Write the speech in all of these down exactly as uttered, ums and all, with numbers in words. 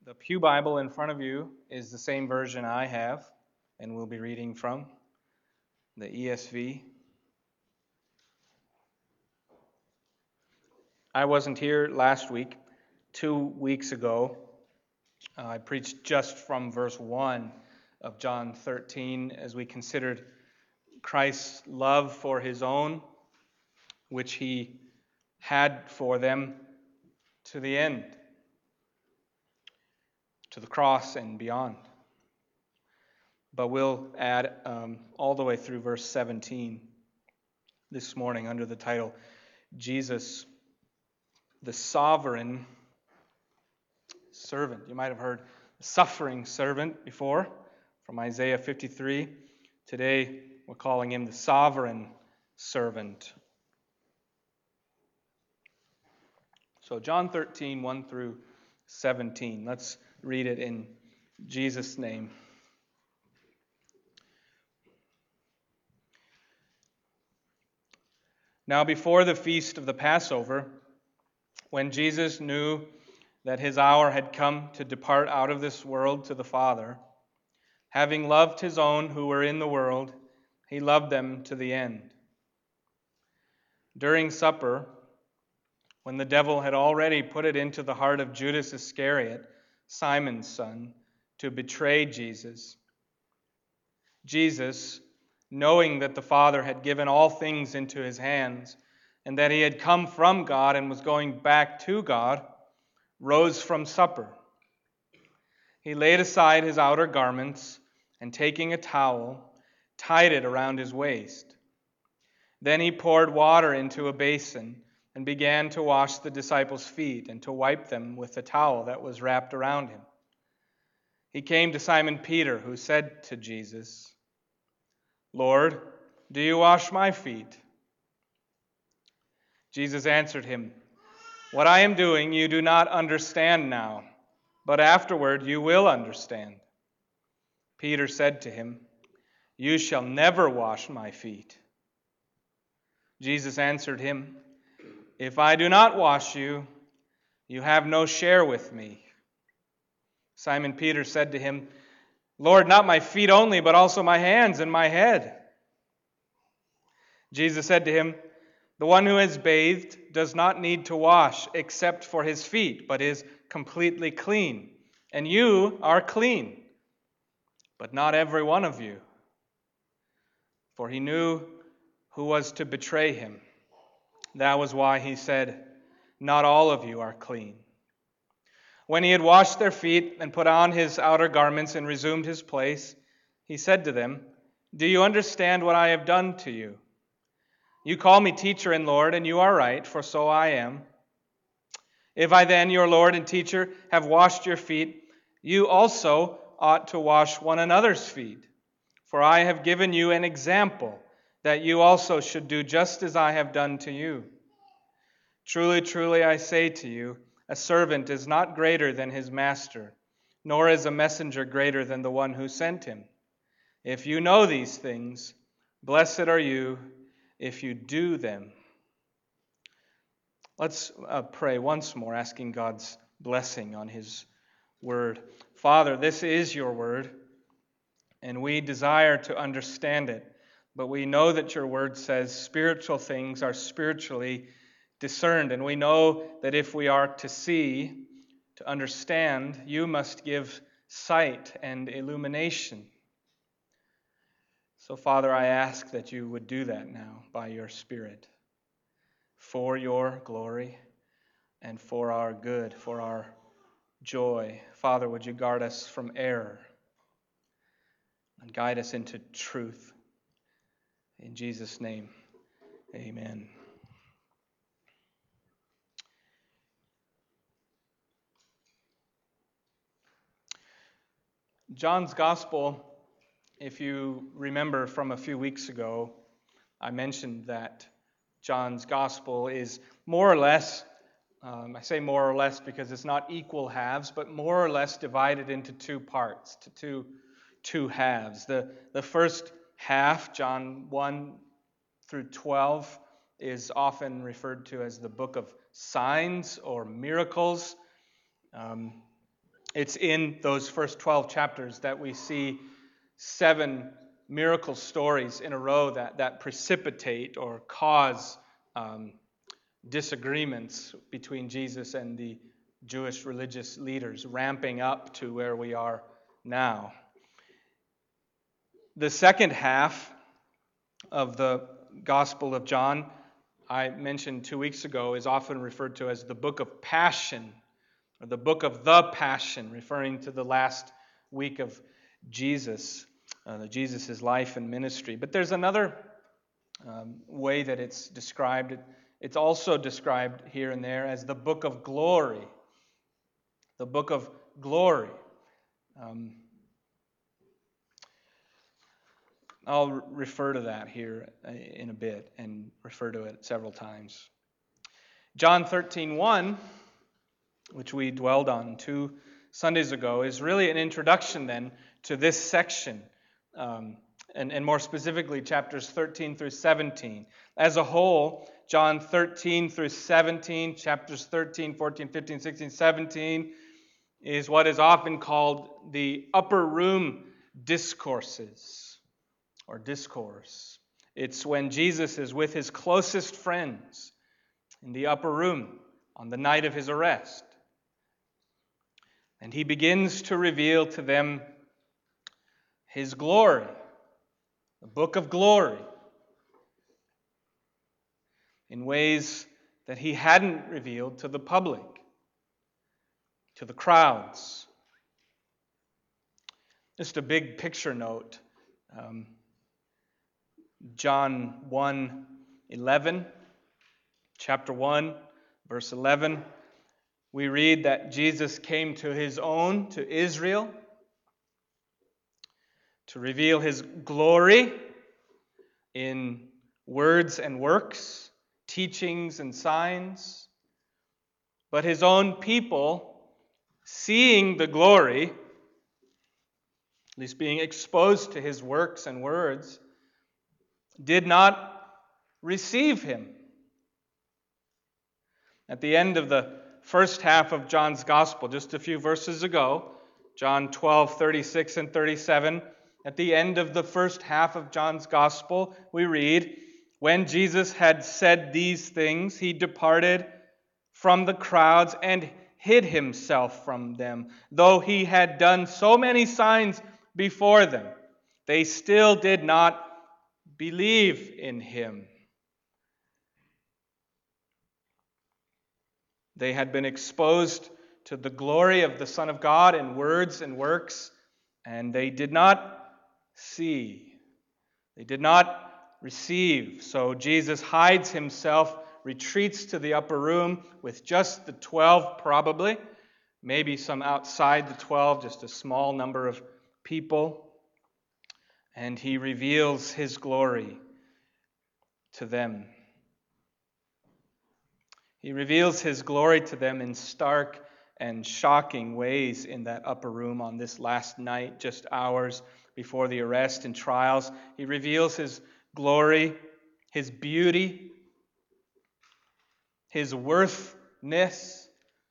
The Pew Bible in front of you is the same version I have, and we'll be reading from, the E S V. I wasn't here last week. Two weeks ago, uh, I preached just from verse one of John thirteen as we considered Christ's love for his own, which he had for them to the end, to the cross and beyond. But we'll add um, all the way through verse seventeen this morning under the title, Jesus, the Sovereign Servant. You might have heard the suffering servant before from Isaiah fifty-three. Today we're calling him the Sovereign Servant. So John thirteen, one through seventeen. Let's read it in Jesus' name. Now before the feast of the Passover, when Jesus knew that his hour had come to depart out of this world to the Father, having loved his own who were in the world, he loved them to the end. During supper, when the devil had already put it into the heart of Judas Iscariot, Simon's son, to betray Jesus, Jesus, knowing that the Father had given all things into his hands, and that he had come from God and was going back to God, rose from supper. He laid aside his outer garments, and taking a towel, tied it around his waist. Then he poured water into a basin, and began to wash the disciples' feet, and to wipe them with the towel that was wrapped around him. He came to Simon Peter, who said to Jesus, "Lord, do you wash my feet?" Jesus answered him, "What I am doing you do not understand now, but afterward you will understand." Peter said to him, "You shall never wash my feet." Jesus answered him, "If I do not wash you, you have no share with me." Simon Peter said to him, "Lord, not my feet only, but also my hands and my head." Jesus said to him, "The one who has bathed does not need to wash except for his feet, but is completely clean. And you are clean, but not every one of you." For he knew who was to betray him. That was why he said, "Not all of you are clean." When he had washed their feet and put on his outer garments and resumed his place, he said to them, "Do you understand what I have done to you? You call me teacher and Lord, and you are right, for so I am. If I then, your Lord and teacher, have washed your feet, you also ought to wash one another's feet. For I have given you an example, that you also should do just as I have done to you. Truly, truly, I say to you, a servant is not greater than his master, nor is a messenger greater than the one who sent him. If you know these things, blessed are you if you do them." Let's uh, pray once more, asking God's blessing on his word. Father, this is your word, and we desire to understand it. But we know that your word says spiritual things are spiritually discerned, and we know that if we are to see, to understand, you must give sight and illumination. So, Father, I ask that you would do that now by your Spirit, for your glory and for our good, for our joy. Father, would you guard us from error and guide us into truth. In Jesus' name, amen. John's Gospel, if you remember from a few weeks ago, I mentioned that John's Gospel is more or less, um, I say more or less because it's not equal halves, but more or less divided into two parts, to two, two halves. The, the first half, John one through twelve, is often referred to as the book of signs or miracles. Um, It's in those first twelve chapters that we see seven miracle stories in a row that, that precipitate or cause um, disagreements between Jesus and the Jewish religious leaders, ramping up to where we are now. The second half of the Gospel of John, I mentioned two weeks ago, is often referred to as the book of Passion, or the book of the Passion, referring to the last week of Jesus, uh, Jesus' life and ministry. But there's another um, way that it's described. It's also described here and there as the book of glory. The book of glory. Um, I'll refer to that here in a bit and refer to it several times. John thirteen one, which we dwelled on two Sundays ago, is really an introduction then to this section, um, and, and more specifically chapters thirteen through seventeen. As a whole, John thirteen through seventeen, chapters thirteen, fourteen, fifteen, sixteen, seventeen, is what is often called the upper room discourses, or discourse. It's when Jesus is with his closest friends in the upper room on the night of his arrest. And he begins to reveal to them his glory, the book of glory, in ways that he hadn't revealed to the public, to the crowds. Just a big picture note. Um, John one eleven, chapter one, verse eleven, we read that Jesus came to his own, to Israel, to reveal his glory in words and works, teachings and signs. But his own people, seeing the glory, at least being exposed to his works and words, did not receive him. At the end of the first half of John's Gospel, just a few verses ago, John twelve, thirty-six and thirty-seven, at the end of the first half of John's Gospel, we read, "When Jesus had said these things, he departed from the crowds and hid himself from them. Though he had done so many signs before them, they still did not believe in him." They had been exposed to the glory of the Son of God in words and works, and they did not see. They did not receive. So Jesus hides himself, retreats to the upper room with just the twelve probably, maybe some outside the twelve, just a small number of people, and he reveals his glory to them. He reveals his glory to them in stark and shocking ways in that upper room on this last night, just hours before the arrest and trials. He reveals his glory, his beauty, his worthness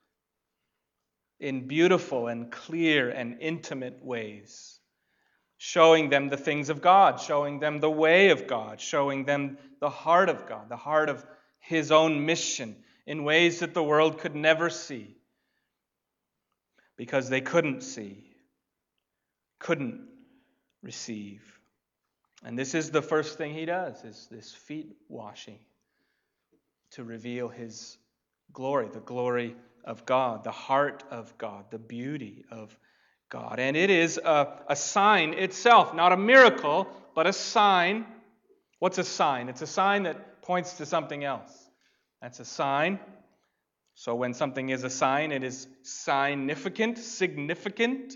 in beautiful and clear and intimate ways, showing them the things of God, showing them the way of God, showing them the heart of God, the heart of his own mission, in ways that the world could never see, because they couldn't see, couldn't receive. And this is the first thing he does, is this feet washing, to reveal his glory, the glory of God, the heart of God, the beauty of God. And it is a, a sign itself, not a miracle, but a sign. What's a sign? It's a sign that points to something else. That's a sign. So when something is a sign, it is significant, significant.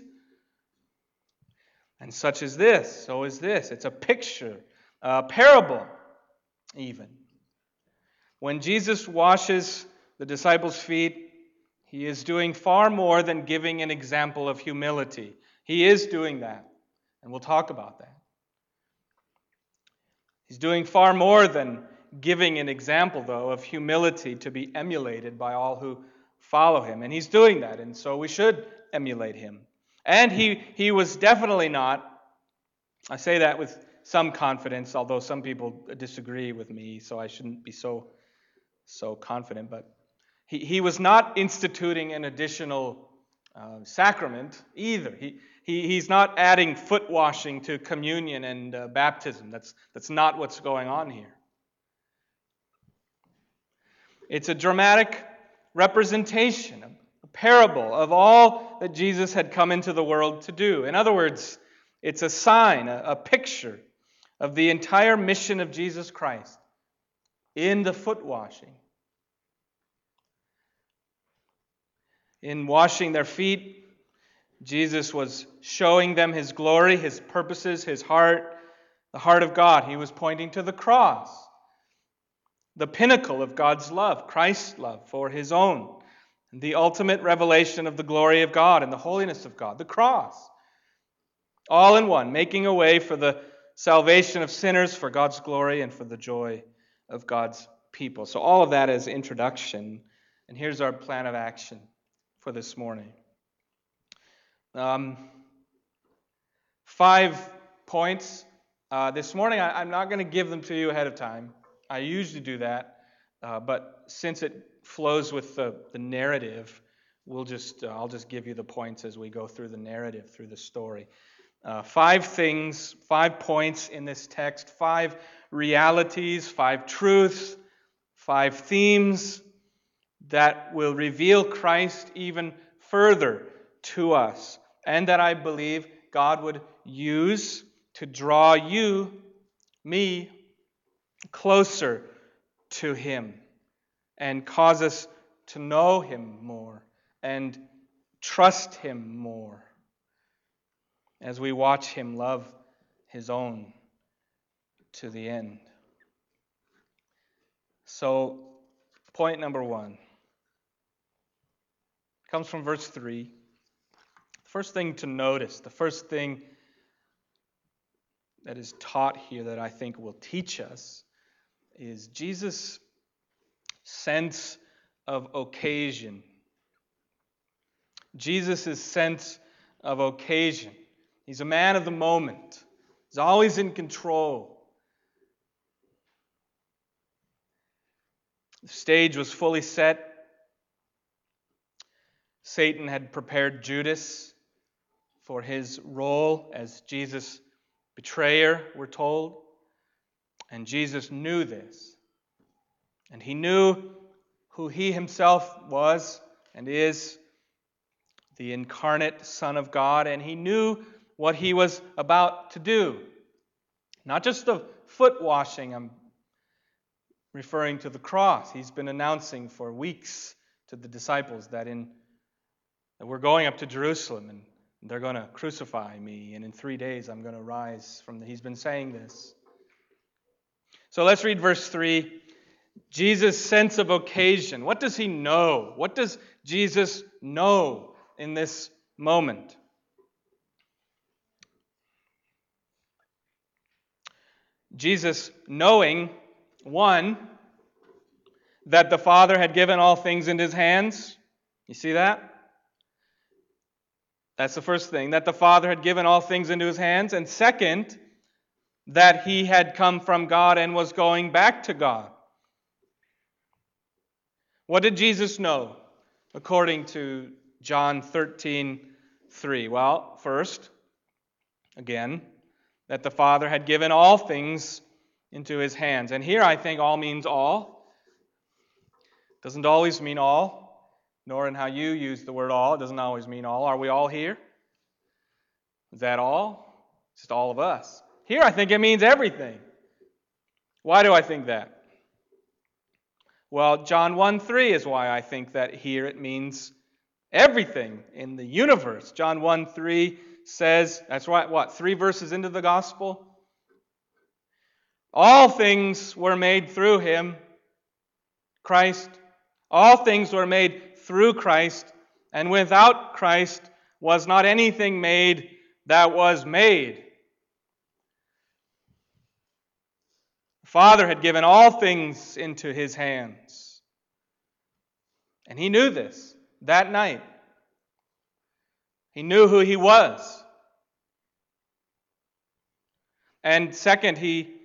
And such is this, so is this. It's a picture, a parable even. When Jesus washes the disciples' feet, he is doing far more than giving an example of humility. He is doing that, and we'll talk about that. He's doing far more than giving an example, though, of humility to be emulated by all who follow him. And he's doing that, and so we should emulate him. And he, he was definitely not, I say that with some confidence, although some people disagree with me, so I shouldn't be so, so confident, but he, he was not instituting an additional uh, sacrament either. He, he, he's not adding foot washing to communion and uh, baptism. That's, that's not what's going on here. It's a dramatic representation, a parable of all that Jesus had come into the world to do. In other words, it's a sign, a, a picture of the entire mission of Jesus Christ in the foot washing. In washing their feet, Jesus was showing them his glory, his purposes, his heart, the heart of God. He was pointing to the cross, the pinnacle of God's love, Christ's love for his own, the ultimate revelation of the glory of God and the holiness of God, the cross. All in one, making a way for the salvation of sinners, for God's glory, and for the joy of God's people. So all of that is introduction. And here's our plan of action for this morning. Um, five points. Uh, this morning, I, I'm not going to give them to you ahead of time. I usually do that. Uh, but since it flows with the, the narrative, we'll just uh, I'll just give you the points as we go through the narrative, through the story. Uh, five things, five points in this text, five realities, five truths, five themes that will reveal Christ even further to us, and that I believe God would use to draw you, me, closer to him and cause us to know him more and trust him more as we watch him love his own to the end. So, point number one comes from verse three. The first thing to notice, the first thing that is taught here that I think will teach us is Jesus' sense of occasion. Jesus' sense of occasion. He's a man of the moment. He's always in control. The stage was fully set. Satan had prepared Judas for his role as Jesus' betrayer, we're told. And Jesus knew this. And he knew who he himself was and is, the incarnate Son of God. And he knew what he was about to do. Not just the foot washing, I'm referring to the cross. He's been announcing for weeks to the disciples that in that we're going up to Jerusalem and they're going to crucify me, and in three days I'm going to rise from the... He's been saying this. So let's read verse three. Jesus' sense of occasion. What does he know? What does Jesus know in this moment? Jesus knowing, one, that the Father had given all things into his hands. You see that? That's the first thing, that the Father had given all things into his hands. And second, that he had come from God and was going back to God. What did Jesus know according to John thirteen three? Well, first, again, that the Father had given all things into his hands. And here I think all means all. Doesn't always mean all. Nor in how you use the word all. It doesn't always mean all. Are we all here? Is that all? It's just all of us. Here I think it means everything. Why do I think that? Well, John one three is why I think that here it means everything in the universe. John one three says, that's right, what, three verses into the gospel? All things were made through him, Christ. All things were made through Christ, and without Christ was not anything made that was made. The Father had given all things into his hands. And he knew this that night. He knew who he was. And second, he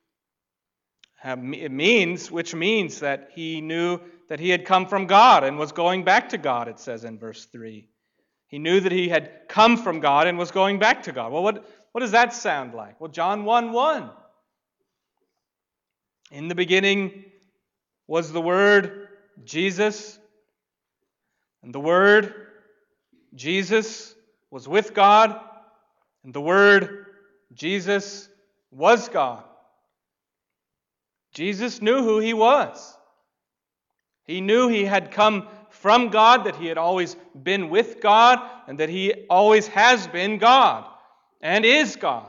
it means, which means that he knew that he had come from God and was going back to God, it says in verse three. He knew that he had come from God and was going back to God. Well, what, what does that sound like? Well, John one one. In the beginning was the Word, Jesus, and the Word, Jesus, was with God, and the Word, Jesus, was God. Jesus knew who he was. He knew he had come from God, that he had always been with God, and that he always has been God and is God.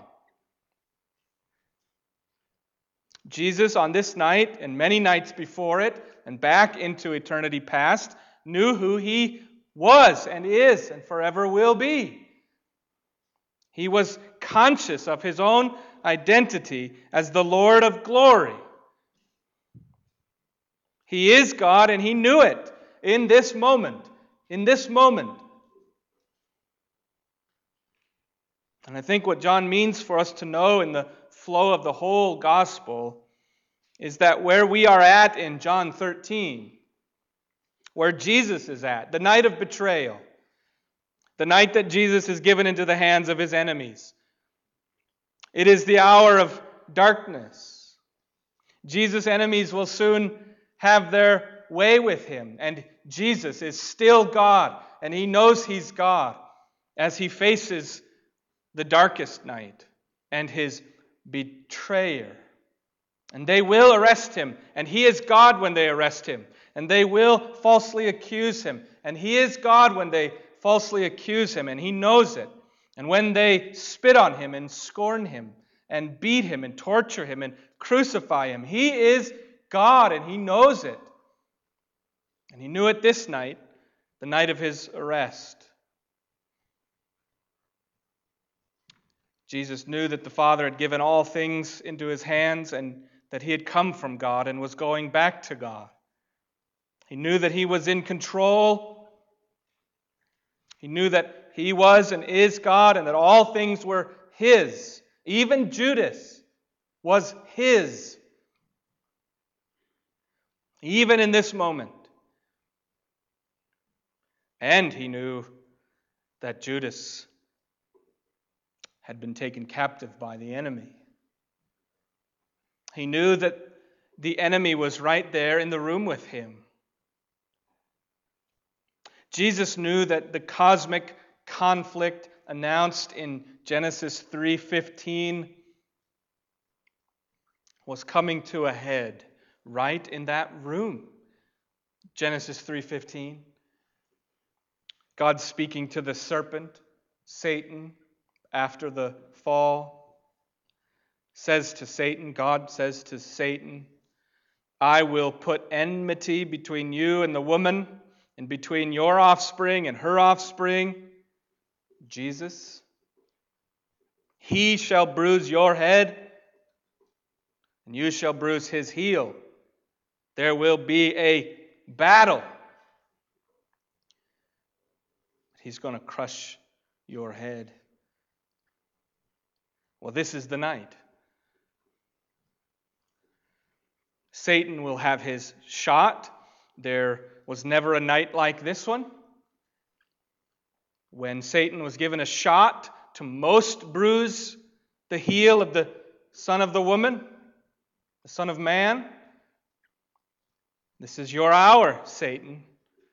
Jesus, on this night and many nights before it, and back into eternity past, knew who he was and is and forever will be. He was conscious of his own identity as the Lord of glory. He is God, and he knew it in this moment. In this moment. And I think what John means for us to know in the flow of the whole gospel is that where we are at in John thirteen, where Jesus is at, the night of betrayal, the night that Jesus is given into the hands of his enemies, it is the hour of darkness. Jesus' enemies will soon have their way with him, and Jesus is still God, and he knows he's God as he faces the darkest night and his betrayer. And they will arrest him, and he is God when they arrest him, and they will falsely accuse him, and he is God when they falsely accuse him, and he knows it. And when they spit on him and scorn him and beat him and torture him and crucify him, he is God, and he knows it. And he knew it this night, the night of his arrest. Jesus knew that the Father had given all things into his hands and that he had come from God and was going back to God. He knew that he was in control. He knew that he was and is God and that all things were his. Even Judas was his. Even in this moment. And he knew that Judas had been taken captive by the enemy. He knew that the enemy was right there in the room with him. Jesus knew that the cosmic conflict announced in Genesis three fifteen was coming to a head right in that room. Genesis three fifteen. God speaking to the serpent, Satan, after the fall, says to Satan, God says to Satan, I will put enmity between you and the woman, and between your offspring and her offspring, Jesus. He shall bruise your head, and you shall bruise his heel. There will be a battle. He's going to crush your head. Well, this is the night. Satan will have his shot. There was never a night like this one. When Satan was given a shot to most bruise the heel of the son of the woman, the son of man. This is your hour, Satan.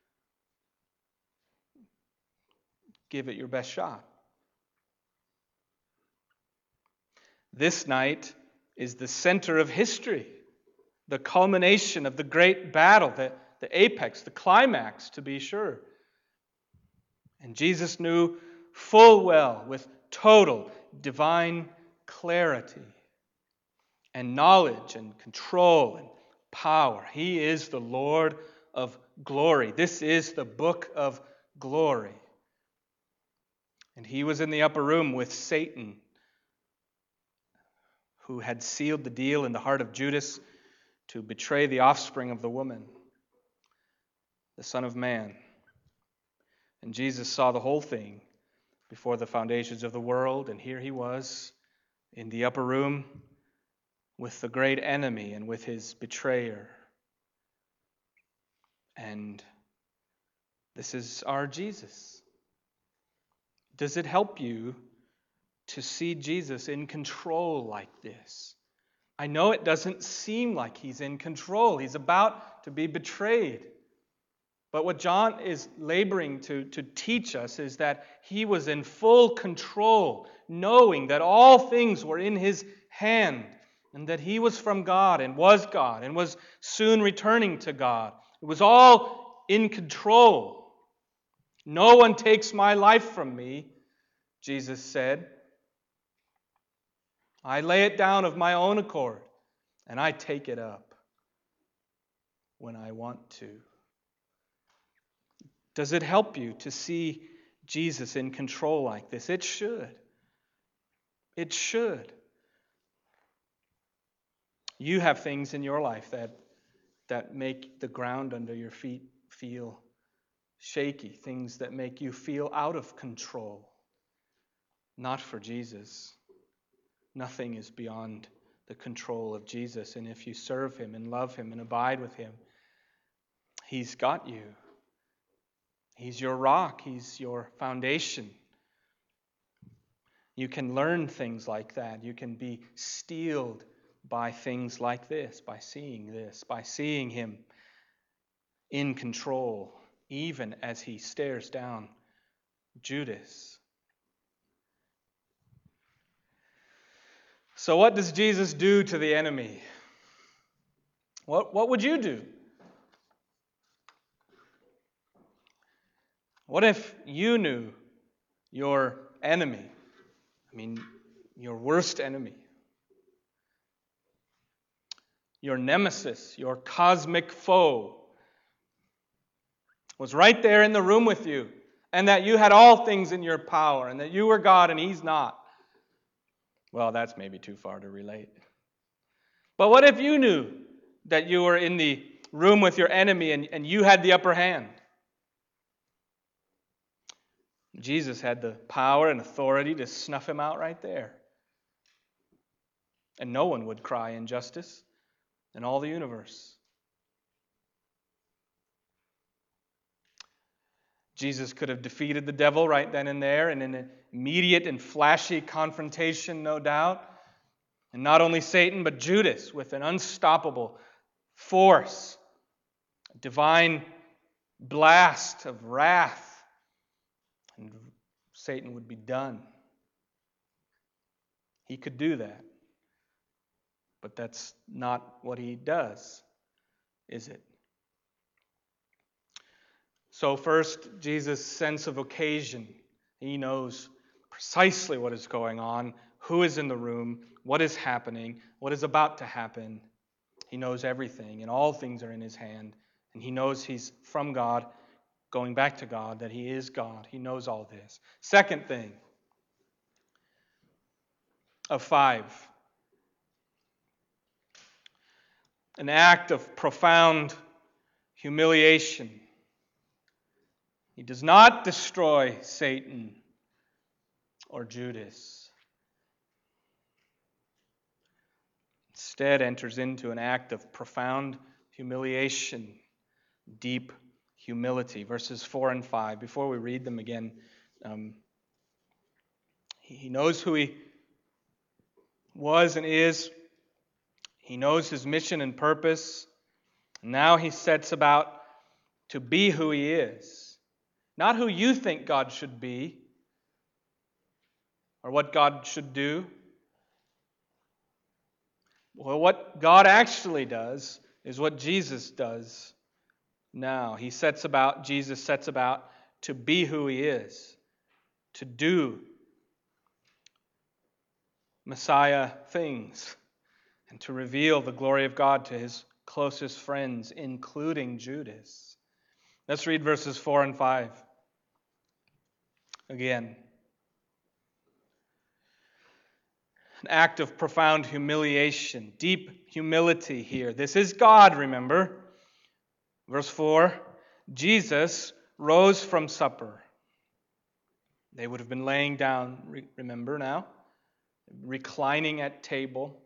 Give it your best shot. This night is the center of history, the culmination of the great battle, the, the apex, the climax, to be sure. And Jesus knew full well, with total divine clarity and knowledge and control and power. He is the Lord of glory. This is the book of glory. And he was in the upper room with Satan, who had sealed the deal in the heart of Judas to betray the offspring of the woman, the Son of Man. And Jesus saw the whole thing, before the foundations of the world, and here he was in the upper room with the great enemy and with his betrayer. And this is our Jesus. Does it help you to see Jesus in control like this? I know it doesn't seem like he's in control. He's about to be betrayed. But what John is laboring to, to teach us is that he was in full control, knowing that all things were in his hand, and that he was from God and was God and was soon returning to God. It was all in control. No one takes my life from me, Jesus said. I lay it down of my own accord, and I take it up when I want to. Does it help you to see Jesus in control like this? It should. It should. You have things in your life that, that make the ground under your feet feel shaky, things that make you feel out of control. Not for Jesus. Nothing is beyond the control of Jesus. And if you serve him and love him and abide with him, he's got you. He's your rock. He's your foundation. You can learn things like that. You can be steeled by things like this, by seeing this, by seeing him in control, even as he stares down Judas. So what does Jesus do to the enemy? What, what would you do? What if you knew your enemy, I mean, your worst enemy, your nemesis, your cosmic foe, was right there in the room with you, and that you had all things in your power, and that you were God and he's not? Well, that's maybe too far to relate. But what if you knew that you were in the room with your enemy and, and you had the upper hand? Jesus had the power and authority to snuff him out right there. And no one would cry injustice in all the universe. Jesus could have defeated the devil right then and there in an immediate and flashy confrontation, no doubt. And not only Satan, but Judas with an unstoppable force, a divine blast of wrath. And Satan would be done. He could do that. But that's not what he does, is it? So first, Jesus' sense of occasion. He knows precisely what is going on, who is in the room, what is happening, what is about to happen. He knows everything, and all things are in his hand. And he knows he's from God, going back to God, that he is God. He knows all this. Second thing of five, an act of profound humiliation. He does not destroy Satan or Judas. Instead, enters into an act of profound humiliation, deep humility. Verses four and five. Before we read them again, um, he knows who he was and is. He knows his mission and purpose. Now he sets about to be who he is. Not who you think God should be or what God should do. Well, what God actually does is what Jesus does now. He sets about, Jesus sets about to be who he is, to do Messiah things, and to reveal the glory of God to his closest friends, including Judas. Let's read verses four and five again. An act of profound humiliation, deep humility here. This is God, remember. Verse four, Jesus rose from supper. They would have been laying down, re- remember now, reclining at table.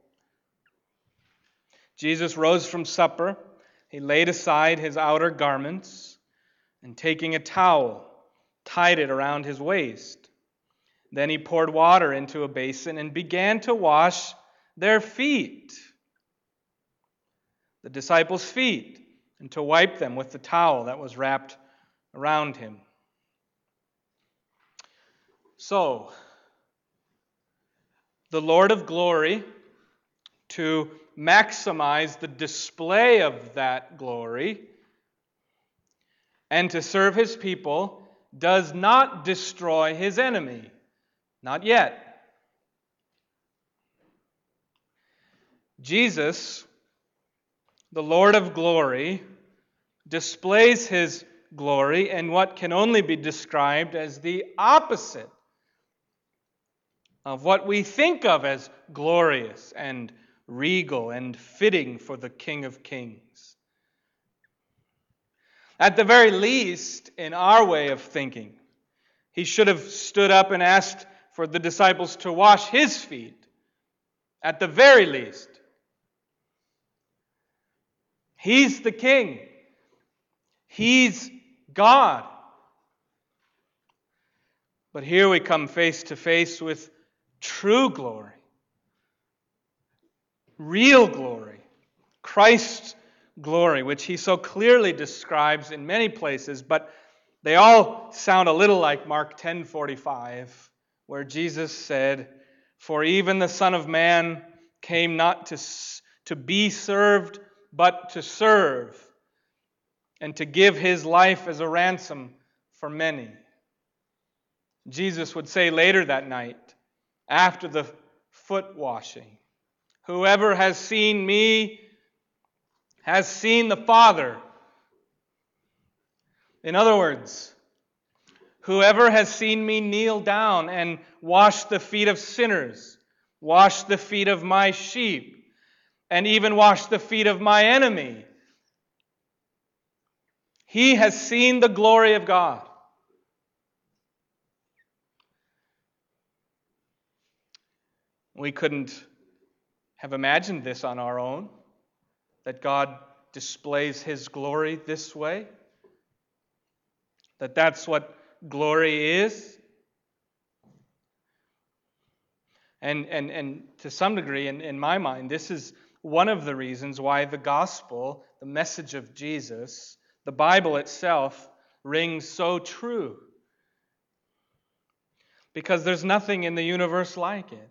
Jesus rose from supper. He laid aside his outer garments, and taking a towel, tied it around his waist. Then he poured water into a basin and began to wash their feet, the disciples' feet, and to wipe them with the towel that was wrapped around him. So, the Lord of glory, to maximize the display of that glory and to serve his people, does not destroy his enemy. Not yet. Jesus, the Lord of glory, displays his glory in what can only be described as the opposite of what we think of as glorious and regal and fitting for the King of Kings. At the very least, in our way of thinking, he should have stood up and asked for the disciples to wash his feet. At the very least. He's the King. He's God. But here we come face to face with true glory. Real glory. Christ's glory, which he so clearly describes in many places, but they all sound a little like Mark ten forty-five, where Jesus said, "For even the Son of Man came not to, to be served, but to serve, and to give his life as a ransom for many." Jesus would say later that night, after the foot washing, "Whoever has seen me has seen the Father." In other words, whoever has seen me kneel down and wash the feet of sinners, wash the feet of my sheep, and even wash the feet of my enemy, he has seen the glory of God. We couldn't have imagined this on our own, that God displays his glory this way, that that's what glory is. And, and, and to some degree, in, in my mind, this is one of the reasons why the gospel, the message of Jesus, the Bible itself, rings so true. Because there's nothing in the universe like it.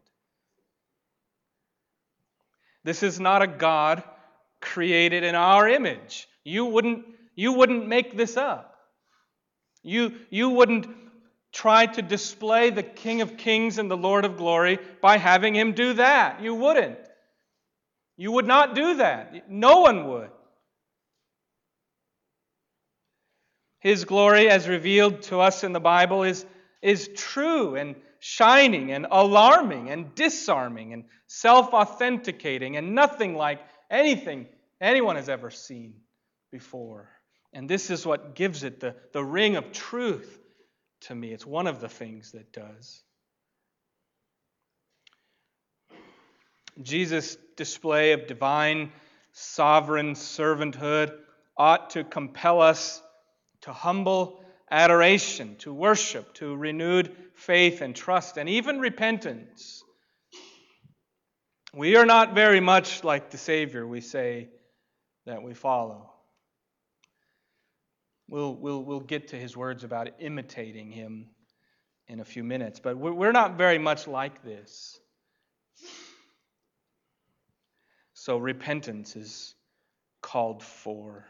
This is not a God created in our image. You wouldn't, you wouldn't make this up. You, you wouldn't try to display the King of Kings and the Lord of Glory by having him do that. You wouldn't. You would not do that. No one would. His glory, as revealed to us in the Bible, is, is true and shining and alarming and disarming and self-authenticating and nothing like anything anyone has ever seen before. And this is what gives it the, the ring of truth to me. It's one of the things that does. Jesus' display of divine, sovereign servanthood ought to compel us to humble adoration, to worship, to renewed faith and trust, and even repentance. We are not very much like the Savior we say that we follow. We'll, we'll, we'll get to his words about imitating him in a few minutes, but we're not very much like this. So repentance is called for.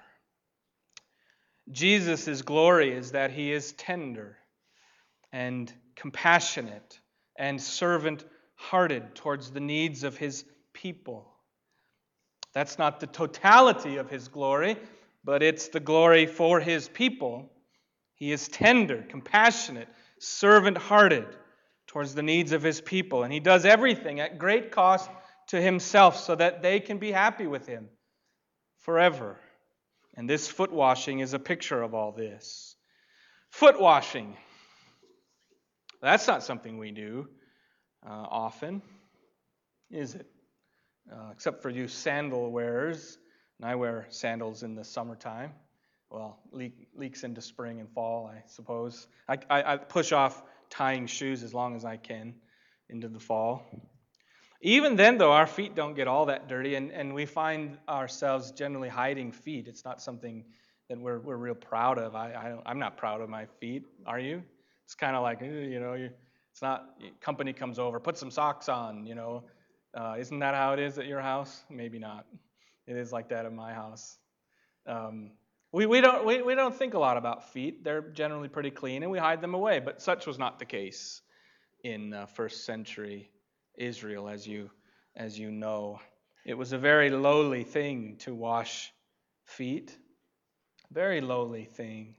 Jesus' glory is that he is tender and compassionate and servant-hearted towards the needs of his people. That's not the totality of his glory, but it's the glory for his people. He is tender, compassionate, servant-hearted towards the needs of his people. And he does everything at great cost to himself so that they can be happy with him forever. And this foot washing is a picture of all this. Foot washing. That's not something we do uh, often, is it? Uh, except for you sandal wearers, and I wear sandals in the summertime. Well, leak, leaks into spring and fall, I suppose. I, I, I push off tying shoes as long as I can into the fall. Even then, though, our feet don't get all that dirty, and, and we find ourselves generally hiding feet. It's not something that we're we're real proud of. I, I don't, I'm not proud of my feet. Are you? It's kind of like, eh, you know, you, it's not, company comes over, put some socks on, you know. Uh, isn't that how it is at your house? Maybe not. It is like that at my house. Um, we, we don't we, we don't think a lot about feet. They're generally pretty clean, and we hide them away. But such was not the case in uh, first century Israel, as you as you know. It was a very lowly thing to wash feet. Very lowly thing.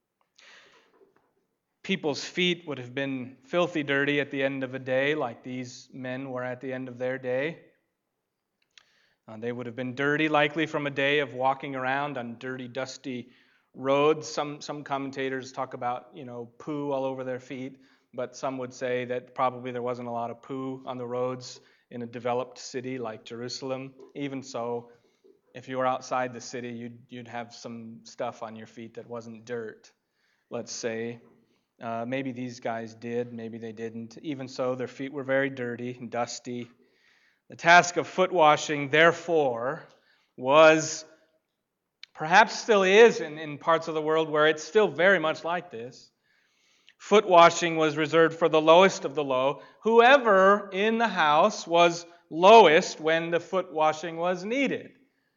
People's feet would have been filthy dirty at the end of a day, like these men were at the end of their day. Uh, they would have been dirty, likely from a day of walking around on dirty, dusty roads. Some some commentators talk about, you know, poo all over their feet, but some would say that probably there wasn't a lot of poo on the roads in a developed city like Jerusalem. Even so, if you were outside the city, you'd you'd have some stuff on your feet that wasn't dirt, let's say. Uh, maybe these guys did, maybe they didn't. Even so, their feet were very dirty and dusty. The task of foot washing, therefore, was, perhaps still is in, in parts of the world where it's still very much like this. Foot washing was reserved for the lowest of the low. Whoever in the house was lowest when the foot washing was needed.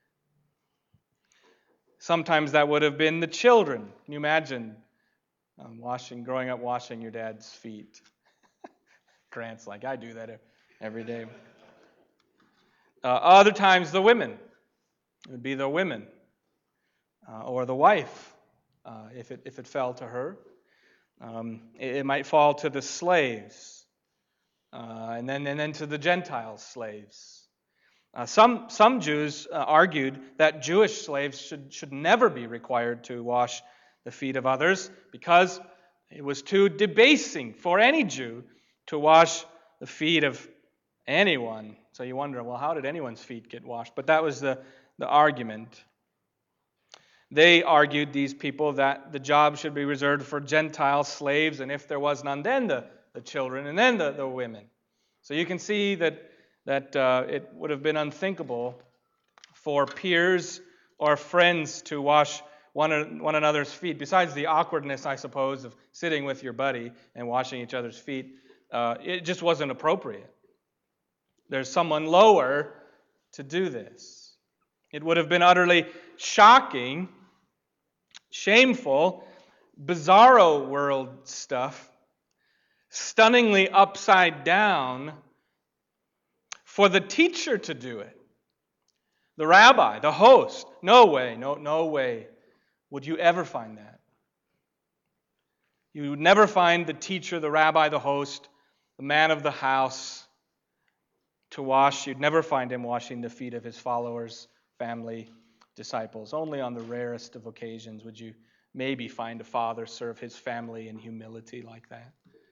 Sometimes that would have been the children. Can you imagine um, washing, growing up washing your dad's feet? Grant's like, I do that every day. Uh, other times the women. It would be the women uh, or the wife uh, if it if it fell to her. Um, it, it might fall to the slaves uh, and then and then to the Gentile slaves. Uh, some some Jews uh, argued that Jewish slaves should should never be required to wash the feet of others because it was too debasing for any Jew to wash the feet of anyone. So you wonder, well, how did anyone's feet get washed? But that was the, the argument. They argued, these people, that the job should be reserved for Gentile slaves, and if there was none, then the, the children, and then the, the women. So you can see that, that uh, it would have been unthinkable for peers or friends to wash one, one another's feet. Besides the awkwardness, I suppose, of sitting with your buddy and washing each other's feet, uh, it just wasn't appropriate. There's someone lower to do this. It would have been utterly shocking, shameful, bizarro world stuff, stunningly upside down for the teacher to do it. The rabbi, the host. No way, no, no way would you ever find that. You would never find the teacher, the rabbi, the host, the man of the house to wash. You'd never find him washing the feet of his followers, family, disciples. Only on the rarest of occasions would you maybe find a father serve his family in humility like that.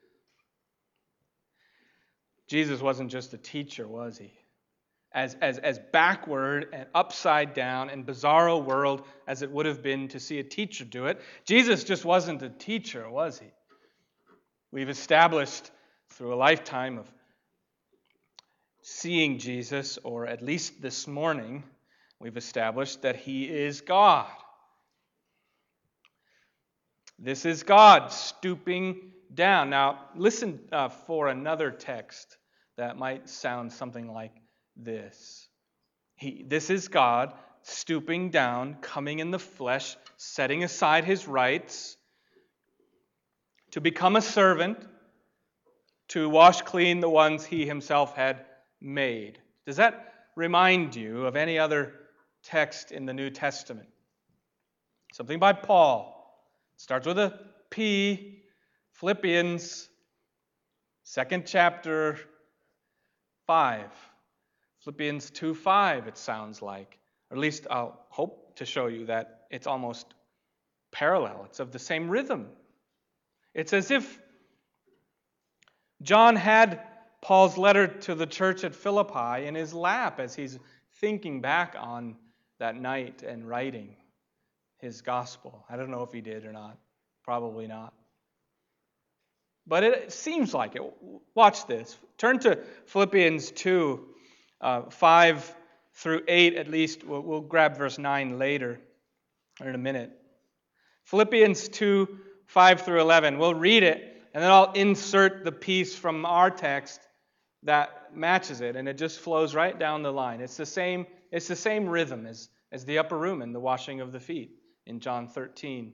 Jesus wasn't just a teacher, was he? As, as, as backward and upside down and bizarro world as it would have been to see a teacher do it, Jesus just wasn't a teacher, was he? We've established through a lifetime of seeing Jesus, or at least this morning, we've established that he is God. This is God stooping down. Now, listen uh, for another text that might sound something like this. He, this is God stooping down, coming in the flesh, setting aside his rights to become a servant, to wash clean the ones he himself had made. Does that remind you of any other text in the New Testament? Something by Paul. It starts with a P. Philippians, second chapter, five. Philippians two five, it sounds like. Or at least I'll hope to show you that it's almost parallel. It's of the same rhythm. It's as if John had Paul's letter to the church at Philippi in his lap as he's thinking back on that night and writing his gospel. I don't know if he did or not. Probably not. But it seems like it. Watch this. Turn to Philippians two, uh, five through eight at least. We'll, we'll grab verse nine later, or in a minute. Philippians two, five through eleven. We'll read it, and then I'll insert the piece from our text that matches it, and it just flows right down the line. It's the same, it's the same rhythm as, as the upper room and the washing of the feet in John thirteen.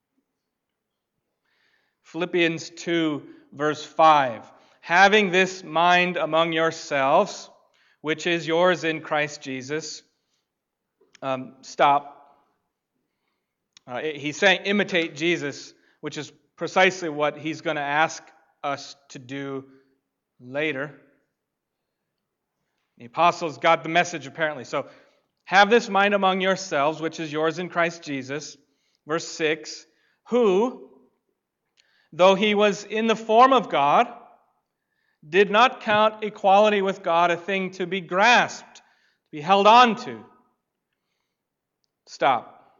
Philippians two, verse five. Having this mind among yourselves, which is yours in Christ Jesus. Um, stop. Uh, he's saying imitate Jesus, which is precisely what he's going to ask us to do later. The apostles got the message apparently. So, have this mind among yourselves, which is yours in Christ Jesus. Verse six. Who, though he was in the form of God, did not count equality with God a thing to be grasped, to be held on to. Stop.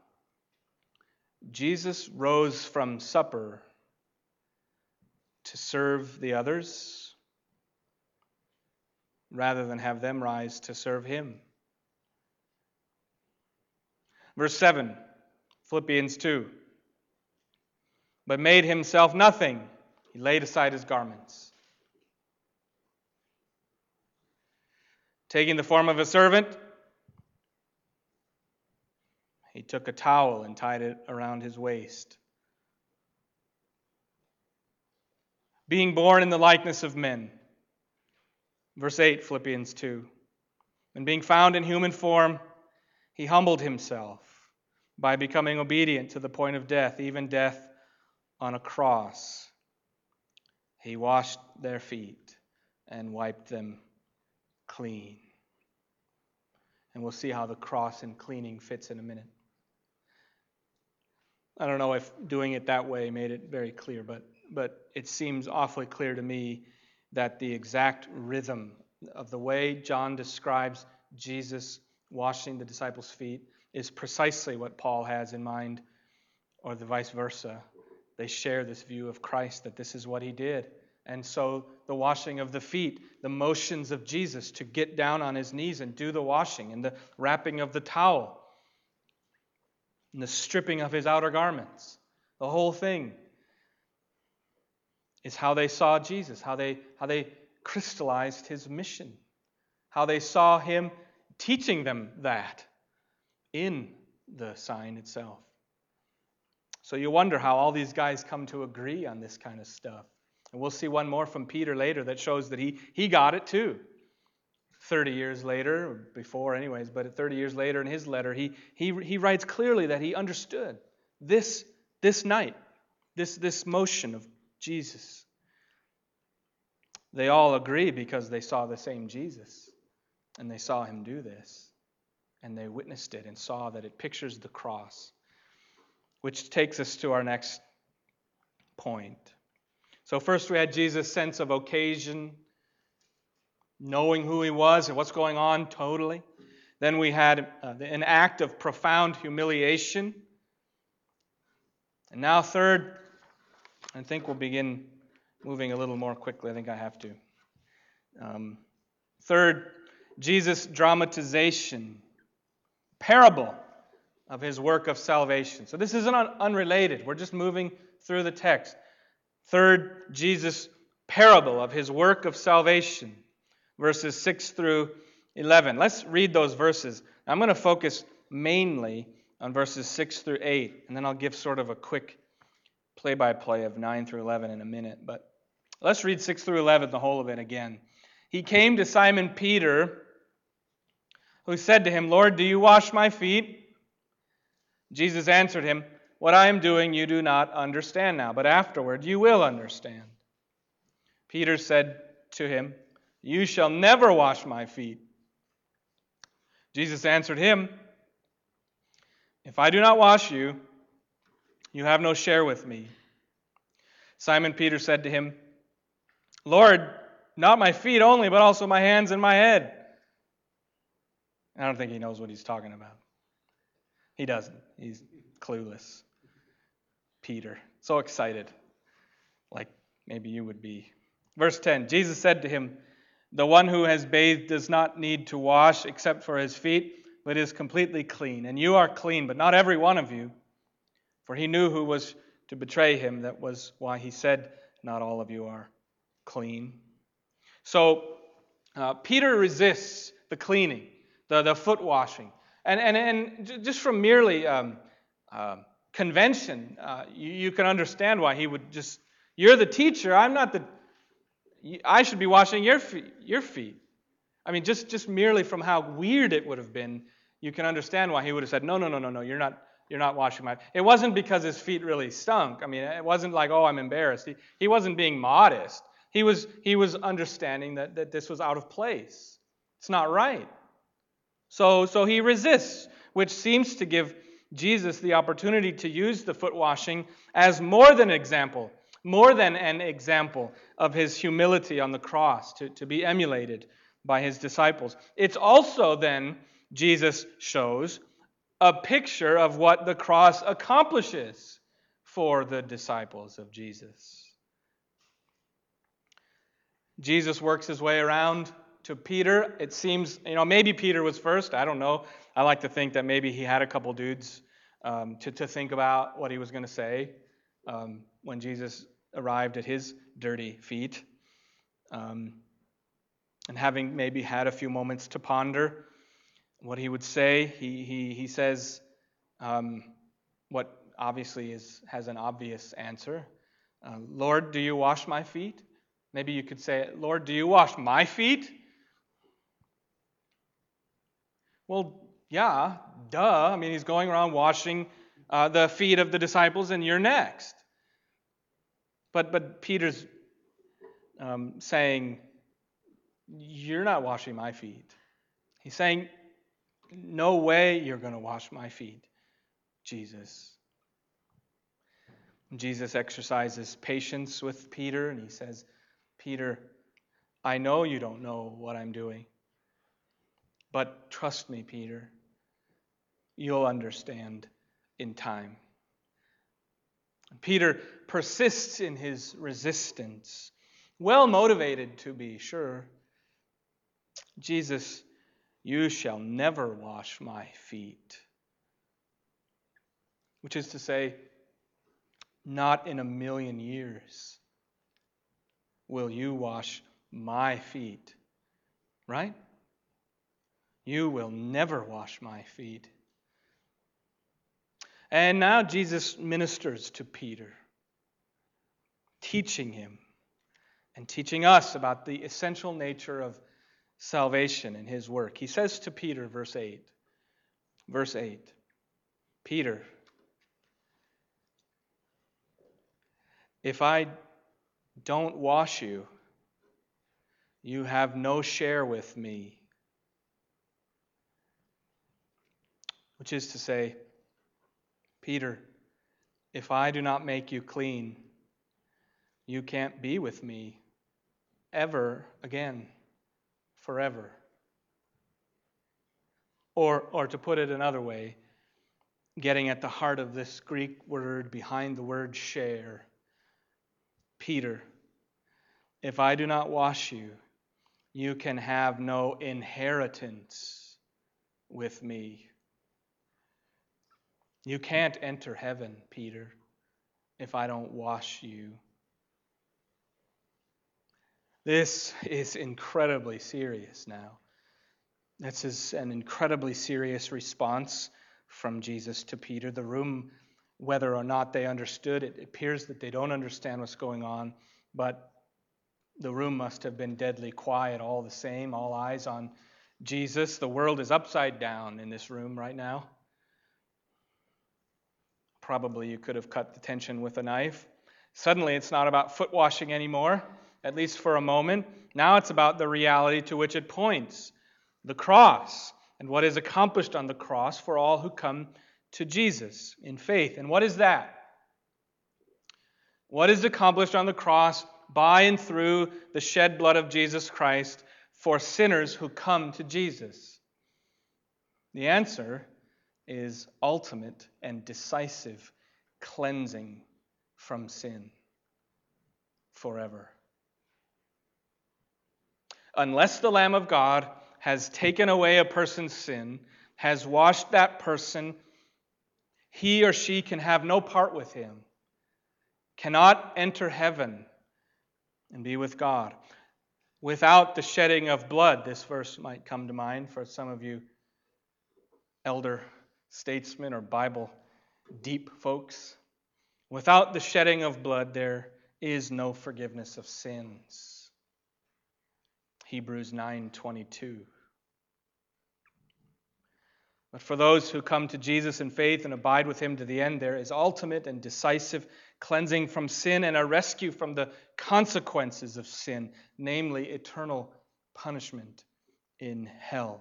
Jesus rose from supper to serve the others rather than have them rise to serve him. Verse seven, Philippians two. But made himself nothing. He laid aside his garments. Taking the form of a servant, he took a towel and tied it around his waist. Being born in the likeness of men. Verse eight, Philippians two. And being found in human form, he humbled himself by becoming obedient to the point of death, even death on a cross. He washed their feet and wiped them clean. And we'll see how the cross and cleaning fits in a minute. I don't know if doing it that way made it very clear, but, but it seems awfully clear to me that the exact rhythm of the way John describes Jesus washing the disciples' feet is precisely what Paul has in mind, or the vice versa. They share this view of Christ, that this is what he did. And so the washing of the feet, the motions of Jesus to get down on his knees and do the washing, and the wrapping of the towel, and the stripping of his outer garments, the whole thing is how they saw Jesus, how they, how they crystallized his mission, how they saw him teaching them that in the sign itself. So you wonder how all these guys come to agree on this kind of stuff. And we'll see one more from Peter later that shows that he, he got it too. thirty years later, or before anyways, but thirty years later in his letter, he, he, he writes clearly that he understood this, this night, this, this motion of Jesus. They all agree because they saw the same Jesus, and they saw him do this, and they witnessed it and saw that it pictures the cross, which takes us to our next point. So first we had Jesus' sense of occasion, knowing who he was and what's going on totally. Then we had uh, an act of profound humiliation. And now third, I think we'll begin moving a little more quickly. I think I have to. Um, third, Jesus' dramatization, parable of his work of salvation. So this isn't un- unrelated. We're just moving through the text. Third, Jesus' parable of his work of salvation, verses six through eleven. Let's read those verses. I'm going to focus mainly on verses six through eight, and then I'll give sort of a quick play-by-play of nine through eleven in a minute. But let's read six through eleven, the whole of it again. He came to Simon Peter, who said to him, "Lord, do you wash my feet?" Jesus answered him, "What I am doing you do not understand now, but afterward you will understand." Peter said to him, "You shall never wash my feet." Jesus answered him, "If I do not wash you, you have no share with me." Simon Peter said to him, Lord, not my feet only, but also my hands and my head. I don't think he knows what he's talking about. He doesn't. He's clueless. Peter, so excited, like maybe you would be. Verse ten, Jesus said to him, "The one who has bathed does not need to wash except for his feet, but is completely clean. And you are clean, but not every one of you." For he knew who was to betray him. That was why he said, "Not all of you are clean." So uh, Peter resists the cleaning, the, the foot washing. And, and, and just from merely um, uh, convention, uh, you, you can understand why he would just, you're the teacher, I'm not the, I should be washing your feet. Your feet. I mean, just, just merely from how weird it would have been, you can understand why he would have said, no, no, no, no, no, you're not, you're not washing my feet. It wasn't because his feet really stunk. I mean, it wasn't like, oh, I'm embarrassed. He, he wasn't being modest. He was, he was understanding that, that this was out of place. It's not right. So, so he resists, which seems to give Jesus the opportunity to use the foot washing as more than an example, more than an example of his humility on the cross, to, to be emulated by his disciples. It's also then, Jesus shows, a picture of what the cross accomplishes for the disciples of Jesus. Jesus works his way around to Peter. It seems, you know, maybe Peter was first. I don't know. I like to think that maybe he had a couple dudes um, to, to think about what he was going to say um, when Jesus arrived at his dirty feet. Um, and having maybe had a few moments to ponder what he would say, he he he says um, what obviously is has an obvious answer. Uh, Lord, do you wash my feet? Maybe you could say, Lord, do you wash my feet? Well, yeah, duh. I mean, he's going around washing uh, the feet of the disciples, and you're next. But but Peter's um, saying, you're not washing my feet. He's saying, no way you're going to wash my feet, Jesus. Jesus exercises patience with Peter, and he says, Peter, I know you don't know what I'm doing, but trust me, Peter, you'll understand in time. Peter persists in his resistance, well motivated to be sure. Jesus, you shall never wash my feet. Which is to say, not in a million years will you wash my feet, right? You will never wash my feet. And now Jesus ministers to Peter, teaching him and teaching us about the essential nature of salvation in his work. He says to Peter, verse eight, verse eight, Peter, if I don't wash you, you have no share with me. Which is to say, Peter, if I do not make you clean, you can't be with me ever again, forever. Or, or to put it another way, getting at the heart of this Greek word behind the word share, Peter, if I do not wash you, you can have no inheritance with me. You can't enter heaven, Peter, if I don't wash you. This is incredibly serious now. This is an incredibly serious response from Jesus to Peter. The room, whether or not they understood, it appears that they don't understand what's going on, but the room must have been deadly quiet all the same, all eyes on Jesus. The world is upside down in this room right now. Probably you could have cut the tension with a knife. Suddenly it's not about foot washing anymore, at least for a moment. Now it's about the reality to which it points, the cross, and what is accomplished on the cross for all who come to Jesus in faith. And what is that? What is accomplished on the cross by and through the shed blood of Jesus Christ for sinners who come to Jesus? The answer is ultimate and decisive cleansing from sin forever. Unless the Lamb of God has taken away a person's sin, has washed that person, he or she can have no part with him, cannot enter heaven and be with God. Without the shedding of blood, this verse might come to mind for some of you elder statesmen or Bible deep folks. Without the shedding of blood, there is no forgiveness of sins. Hebrews nine twenty-two. But for those who come to Jesus in faith and abide with him to the end, there is ultimate and decisive cleansing from sin and a rescue from the consequences of sin, namely eternal punishment in hell.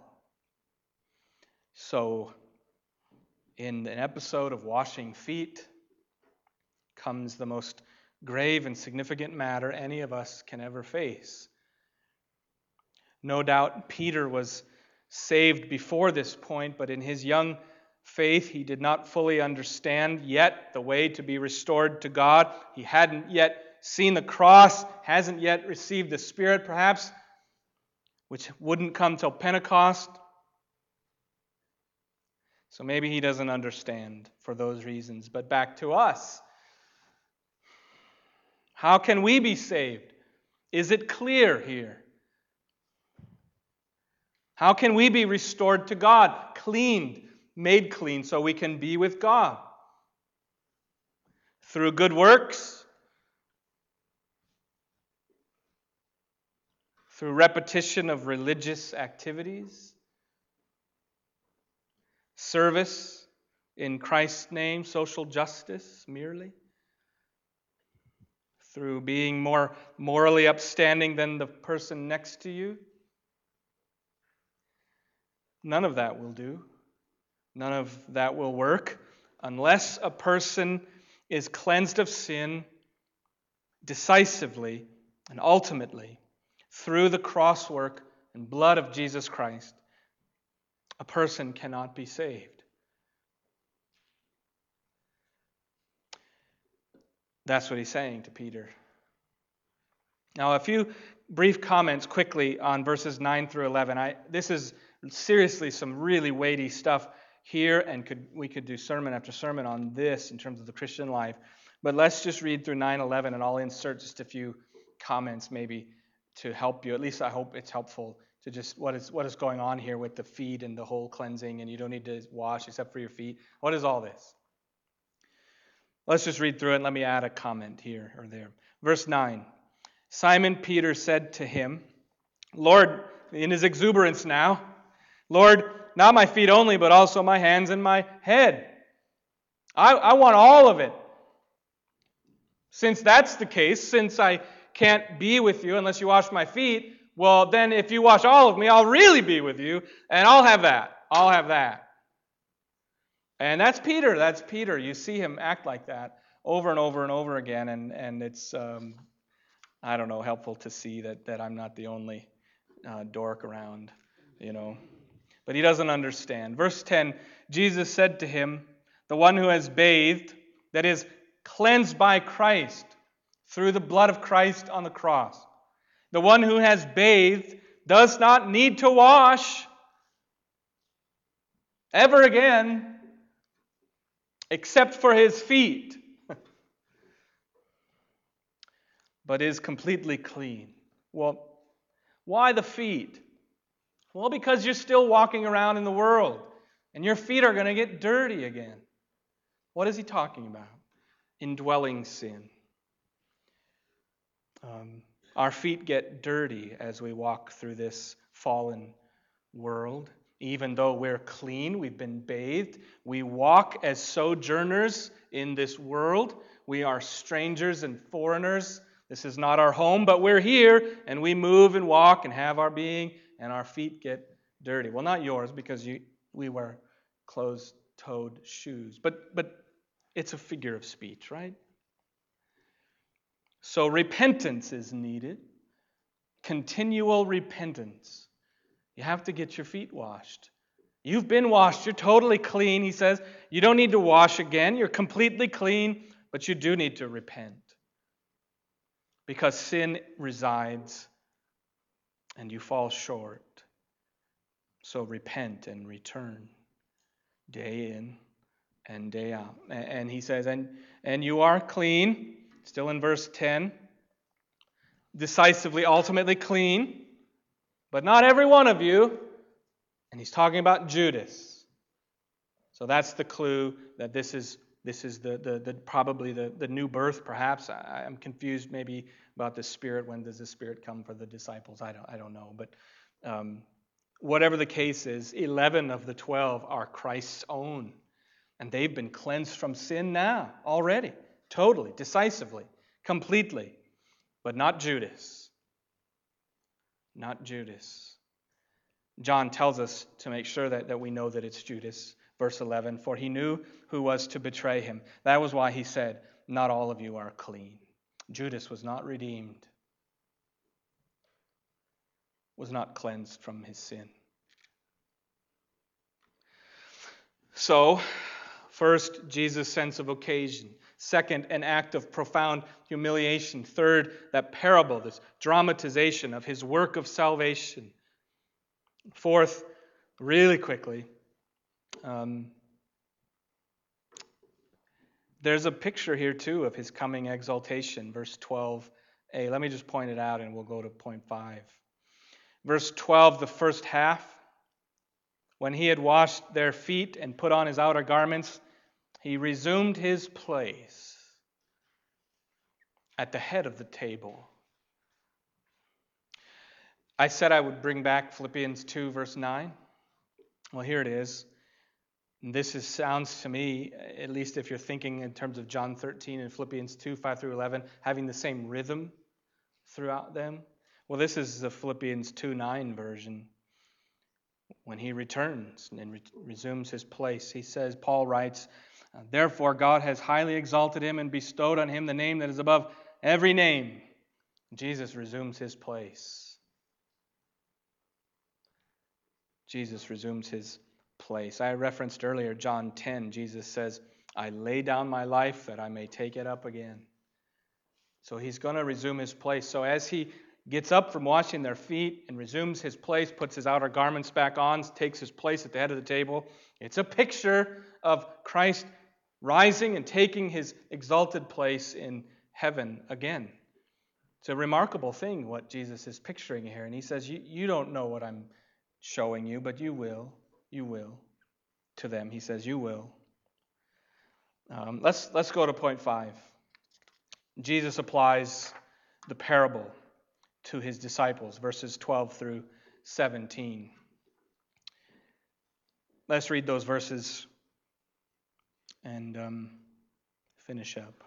So, in an episode of washing feet comes the most grave and significant matter any of us can ever face. No doubt Peter was saved before this point, but in his young faith he did not fully understand yet the way to be restored to God. He hadn't yet seen the cross, hasn't yet received the Spirit perhaps, which wouldn't come till Pentecost. So maybe he doesn't understand for those reasons. But back to us. How can we be saved? Is it clear here? How can we be restored to God, cleaned, made clean, so we can be with God? Through good works? Through repetition of religious activities? Service in Christ's name, social justice merely? Through being more morally upstanding than the person next to you? None of that will do. None of that will work unless a person is cleansed of sin decisively and ultimately through the cross work and blood of Jesus Christ. A person cannot be saved. That's what he's saying to Peter. Now, a few brief comments quickly on verses nine through eleven. I, this is seriously some really weighty stuff here, and could we could do sermon after sermon on this in terms of the Christian life. But let's just read through nine eleven, and I'll insert just a few comments maybe to help you. At least I hope it's helpful to just what is what is going on here with the feet and the whole cleansing, and you don't need to wash except for your feet. What is all this? Let's just read through it and let me add a comment here or there. Verse nine. Simon Peter said to him, Lord, in his exuberance now, Lord, not my feet only, but also my hands and my head. I, I want all of it. Since that's the case, since I can't be with you unless you wash my feet, well, then if you wash all of me, I'll really be with you, and I'll have that. I'll have that. And that's Peter. That's Peter. You see him act like that over and over and over again, and, and it's, um, I don't know, helpful to see that, that I'm not the only uh, dork around, you know. But he doesn't understand. Verse ten, Jesus said to him, the one who has bathed, that is, cleansed by Christ, through the blood of Christ on the cross. The one who has bathed does not need to wash ever again, except for his feet, but is completely clean. Well, why the feet? Well, because you're still walking around in the world, and your feet are going to get dirty again. What is he talking about? Indwelling sin. Um, our feet get dirty as we walk through this fallen world. Even though we're clean, we've been bathed, we walk as sojourners in this world. We are strangers and foreigners. This is not our home, but we're here, and we move and walk and have our being, and our feet get dirty. Well, not yours, because you, we wear closed-toed shoes. But, but it's a figure of speech, right? So repentance is needed. Continual repentance. You have to get your feet washed. You've been washed. You're totally clean, he says. You don't need to wash again. You're completely clean, but you do need to repent. Because sin resides and you fall short. So repent and return day in and day out. And he says, and, and you are clean, still in verse ten, decisively, ultimately clean, but not every one of you. And he's talking about Judas. So that's the clue that this is this is the, the, the probably the, the new birth, perhaps. I, I'm confused maybe about the Spirit. When does the Spirit come for the disciples? I don't I don't know. But um, whatever the case is, eleven of the twelve are Christ's own. And they've been cleansed from sin now, already, totally, decisively, completely. But not Judas. Not Judas. John tells us to make sure that, that we know that it's Judas. Verse eleven, for he knew who was to betray him. That was why he said, not all of you are clean. Judas was not redeemed. Was not cleansed from his sin. So, first, Jesus' sense of occasion. Second, an act of profound humiliation. Third, that parable, this dramatization of his work of salvation. Fourth, really quickly, um, there's a picture here too of his coming exaltation, verse twelve a. Let me just point it out and we'll go to point five. Verse twelve, the first half, when he had washed their feet and put on his outer garments, he resumed his place at the head of the table. I said I would bring back Philippians two, verse nine. Well, here it is. And this is, sounds to me, at least if you're thinking in terms of John thirteen and Philippians two, five through eleven, having the same rhythm throughout them. Well, this is the Philippians two nine version. When he returns and re- resumes his place, he says, Paul writes, therefore God has highly exalted him and bestowed on him the name that is above every name. Jesus resumes his place. Jesus resumes his place. I referenced earlier John ten. Jesus says, I lay down my life that I may take it up again. So he's going to resume his place. So as he gets up from washing their feet and resumes his place, puts his outer garments back on, takes his place at the head of the table, it's a picture of Christ rising and taking his exalted place in heaven again. It's a remarkable thing what Jesus is picturing here. And he says, you, you don't know what I'm showing you, but you will. You will. To them, he says, you will. Um, let's, let's go to point five. Jesus applies the parable to his disciples, verses twelve through seventeen. Let's read those verses and um, finish up.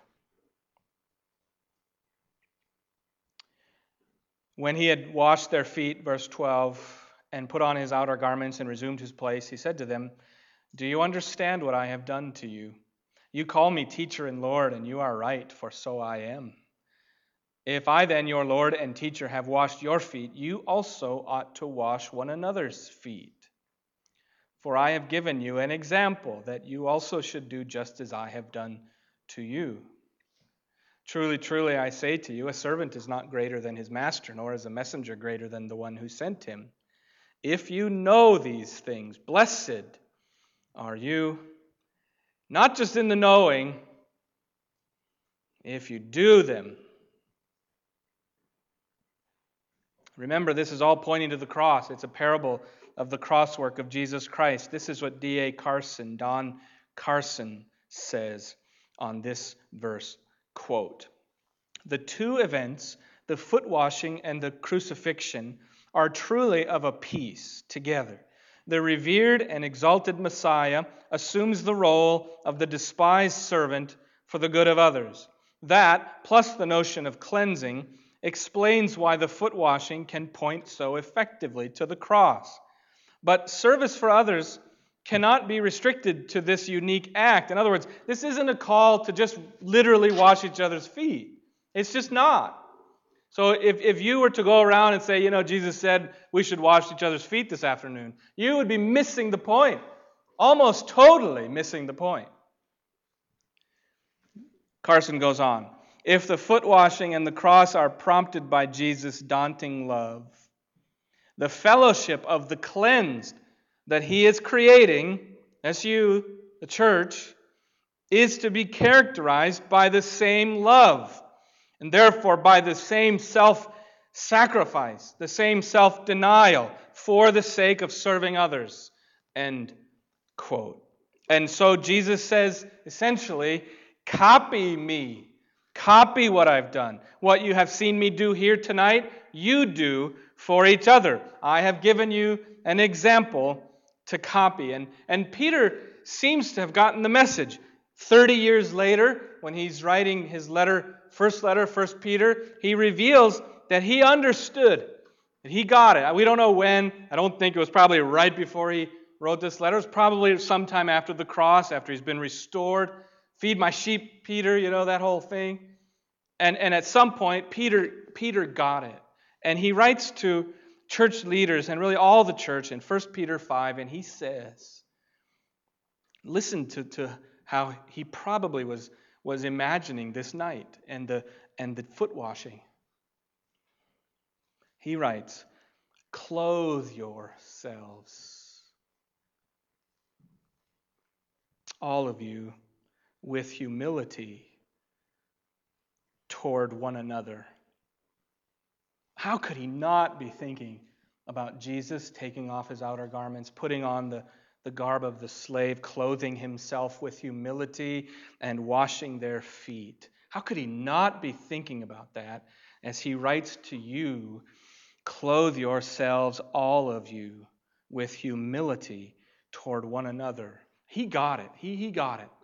When he had washed their feet, verse twelve, and put on his outer garments and resumed his place, he said to them, do you understand what I have done to you? You call me teacher and Lord, and you are right, for so I am. If I then, your Lord and teacher, have washed your feet, you also ought to wash one another's feet. For I have given you an example that you also should do just as I have done to you. Truly, truly, I say to you, a servant is not greater than his master, nor is a messenger greater than the one who sent him. If you know these things, blessed are you, not just in the knowing, if you do them. Remember, this is all pointing to the cross. It's a parable of the cross work of Jesus Christ. This is what D A Carson, Don Carson, says on this verse. Quote, the two events, the foot washing and the crucifixion, are truly of a piece together. The revered and exalted Messiah assumes the role of the despised servant for the good of others. That, plus the notion of cleansing, explains why the foot washing can point so effectively to the cross. But service for others cannot be restricted to this unique act. In other words, this isn't a call to just literally wash each other's feet. It's just not. So if, if you were to go around and say, you know, Jesus said we should wash each other's feet this afternoon, you would be missing the point. Almost totally missing the point. Carson goes on. If the foot washing and the cross are prompted by Jesus' daunting love, the fellowship of the cleansed that he is creating, that's you, the church, is to be characterized by the same love, and therefore by the same self-sacrifice, the same self-denial for the sake of serving others. End quote. And so Jesus says, essentially, copy me. Copy what I've done. What you have seen me do here tonight, you do for each other. I have given you an example to copy. And, and Peter seems to have gotten the message. Thirty years later, when he's writing his letter, first letter, First Peter, he reveals that he understood, that he got it. We don't know when. I don't think it was probably right before he wrote this letter. It was probably sometime after the cross, after he's been restored. Feed my sheep, Peter, you know, that whole thing. And, and at some point, Peter, Peter got it. And he writes to church leaders and really all the church in First Peter five, and he says, listen to, to how he probably was, was imagining this night and the, and the foot washing. He writes, clothe yourselves, all of you, with humility toward one another. How could he not be thinking about Jesus taking off his outer garments, putting on the, the garb of the slave, clothing himself with humility, and washing their feet? How could he not be thinking about that as he writes to you, clothe yourselves, all of you, with humility toward one another? He got it. He, he got it.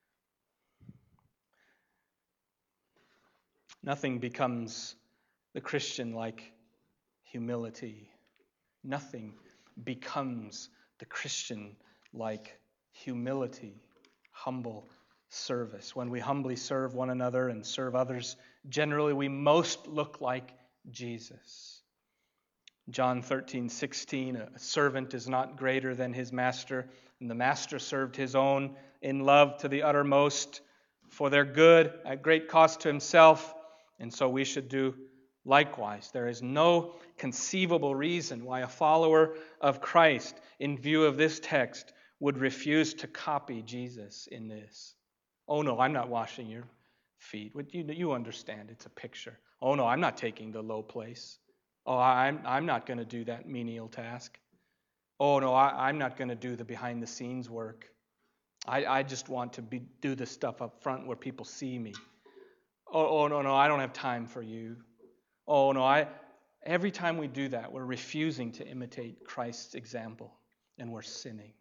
Nothing becomes the Christian like humility. Nothing becomes the Christian like humility, humble service. When we humbly serve one another and serve others, generally we most look like Jesus. John thirteen sixteen, a servant is not greater than his master, and the master served his own in love to the uttermost for their good at great cost to himself. And so we should do likewise. There is no conceivable reason why a follower of Christ, in view of this text, would refuse to copy Jesus in this. Oh no, I'm not washing your feet. You, you understand, it's a picture. Oh no, I'm not taking the low place. Oh, I'm, I'm not going to do that menial task. Oh no, I, I'm not going to do the behind-the-scenes work. I, I just want to be, do the stuff up front where people see me. Oh, oh, no, no, I don't have time for you. Oh, no, I. Every time we do that, we're refusing to imitate Christ's example, and we're sinning.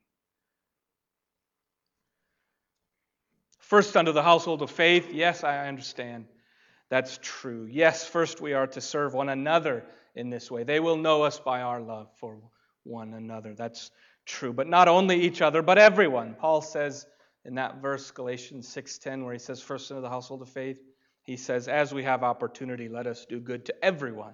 First, under the household of faith, yes, I understand. That's true. Yes, first we are to serve one another in this way. They will know us by our love for one another. That's true. But not only each other, but everyone. Paul says in that verse, Galatians six ten, where he says, first under the household of faith, he says, as we have opportunity, let us do good to everyone.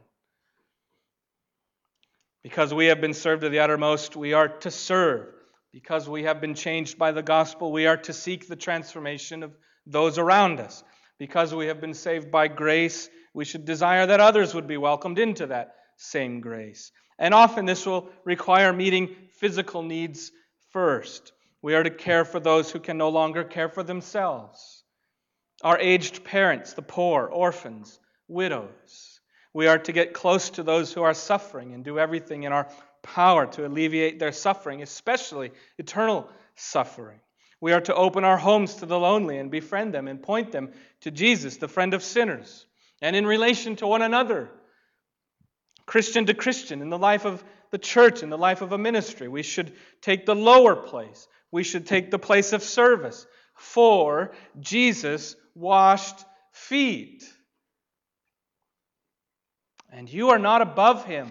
Because we have been served to the uttermost, we are to serve. Because we have been changed by the gospel, we are to seek the transformation of those around us. Because we have been saved by grace, we should desire that others would be welcomed into that same grace. And often this will require meeting physical needs first. We are to care for those who can no longer care for themselves. Our aged parents, the poor, orphans, widows. We are to get close to those who are suffering and do everything in our power to alleviate their suffering, especially eternal suffering. We are to open our homes to the lonely and befriend them and point them to Jesus, the friend of sinners. And in relation to one another, Christian to Christian, in the life of the church, in the life of a ministry, we should take the lower place. We should take the place of service. For Jesus washed feet. And you are not above him.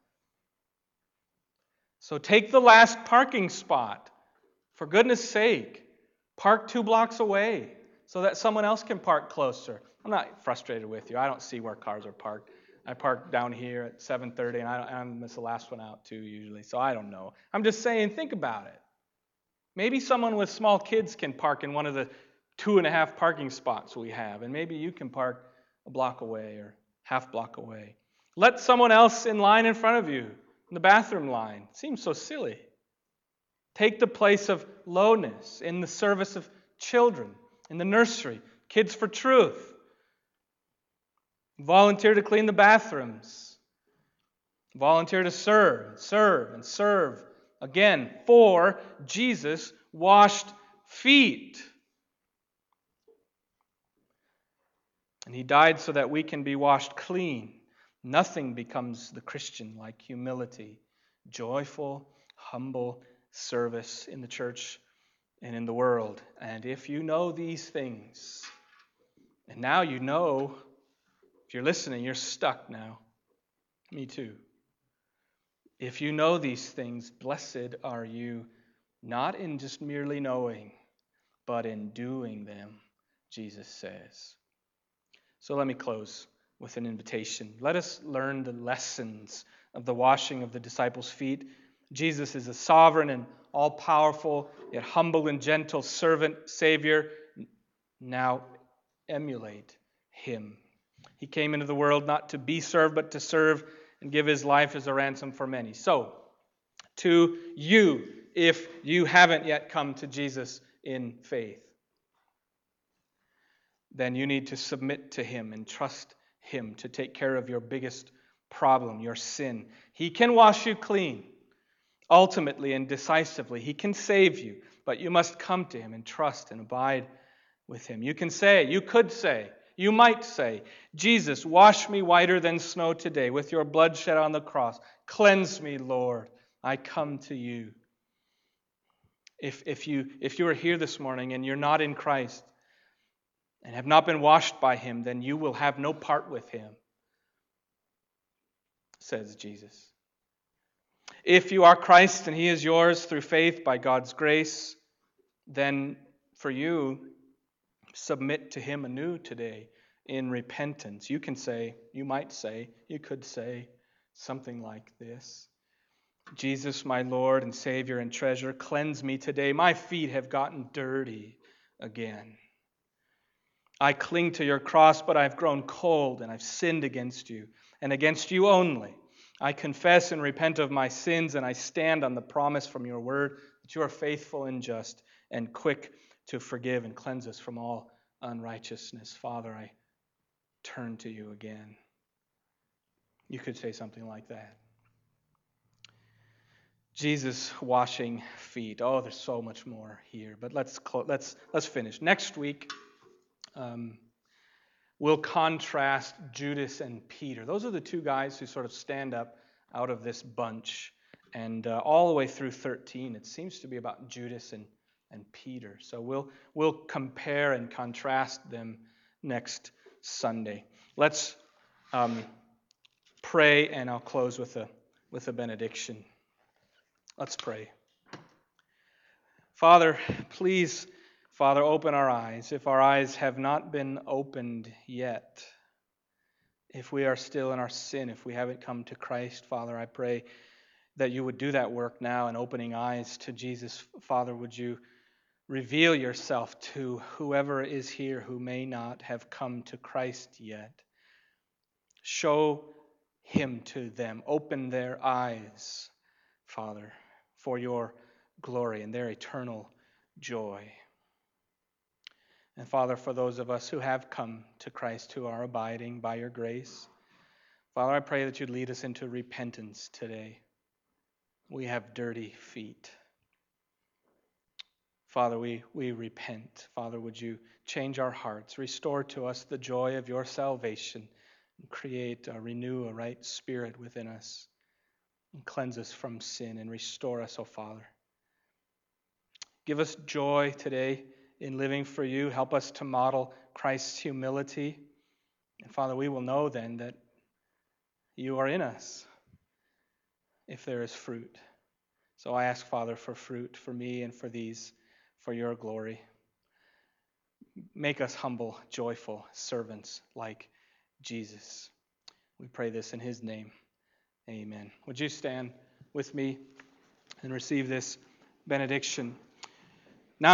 So take the last parking spot. For goodness sake, park two blocks away. so that someone else can park closer. I'm not frustrated with you. I don't see where cars are parked. I park down here at seven thirty, and I, don't, I miss the last one out too usually, so I don't know. I'm just saying, think about it. Maybe someone with small kids can park in one of the two and a half parking spots we have, and maybe you can park a block away or half block away. Let someone else in line in front of you, in the bathroom line. It seems so silly. Take the place of lowness in the service of children, in the nursery, Kids for Truth. Volunteer to clean the bathrooms. Volunteer to serve, serve, and serve. Again, for Jesus washed feet. And He died so that we can be washed clean. Nothing becomes the Christian like humility, joyful, humble service in the church and in the world. And if you know these things, and now you know, if you're listening, you're stuck now. Me too. If you know these things, blessed are you, not in just merely knowing, but in doing them, Jesus says. So let me close with an invitation. Let us learn the lessons of the washing of the disciples' feet. Jesus is a sovereign and all-powerful, yet humble and gentle servant, Savior. Now emulate Him. He came into the world not to be served, but to serve and give His life as a ransom for many. So, to you, if you haven't yet come to Jesus in faith, then you need to submit to Him and trust Him to take care of your biggest problem, your sin. He can wash you clean, ultimately and decisively. He can save you, but you must come to Him and trust and abide with Him. You can say, you could say, you might say, Jesus, wash me whiter than snow today with your blood shed on the cross. Cleanse me, Lord. I come to you. If, if you if you are here this morning and you're not in Christ and have not been washed by Him, then you will have no part with Him, says Jesus. If you are Christ and He is yours through faith by God's grace, then for you, submit to Him anew today in repentance. You can say, you might say, you could say something like this. Jesus, my Lord and Savior and treasure, cleanse me today. My feet have gotten dirty again. I cling to your cross, but I've grown cold and I've sinned against you and against you only. I confess and repent of my sins, and I stand on the promise from your word that you are faithful and just and quick to forgive and cleanse us from all unrighteousness. Father, I turn to you again. You could say something like that. Jesus washing feet. Oh, there's so much more here, but let's clo- let's let's finish. Next week, um, we'll contrast Judas and Peter. Those are the two guys who sort of stand up out of this bunch, and uh, all the way through thirteen, it seems to be about Judas and and Peter. So we'll we'll compare and contrast them next Sunday. Let's um, pray, and I'll close with a with a benediction. Let's pray. Father, please, Father, open our eyes. If our eyes have not been opened yet, if we are still in our sin, if we haven't come to Christ, Father, I pray that you would do that work now in opening eyes to Jesus. Father, would you reveal yourself to whoever is here who may not have come to Christ yet. Show Him to them. Open their eyes, Father, for your glory and their eternal joy. And Father, for those of us who have come to Christ, who are abiding by your grace, Father, I pray that you'd lead us into repentance today. We have dirty feet. Father, we, we repent. Father, would you change our hearts, restore to us the joy of your salvation, and create, uh, renew a right spirit within us, and cleanse us from sin, and restore us, O Father. Give us joy today in living for you. Help us to model Christ's humility. And Father, we will know then that you are in us if there is fruit. So I ask, Father, for fruit for me and for these, for your glory. make us humble, joyful servants like Jesus. We pray this in his name. Amen. Would you stand with me and receive this benediction?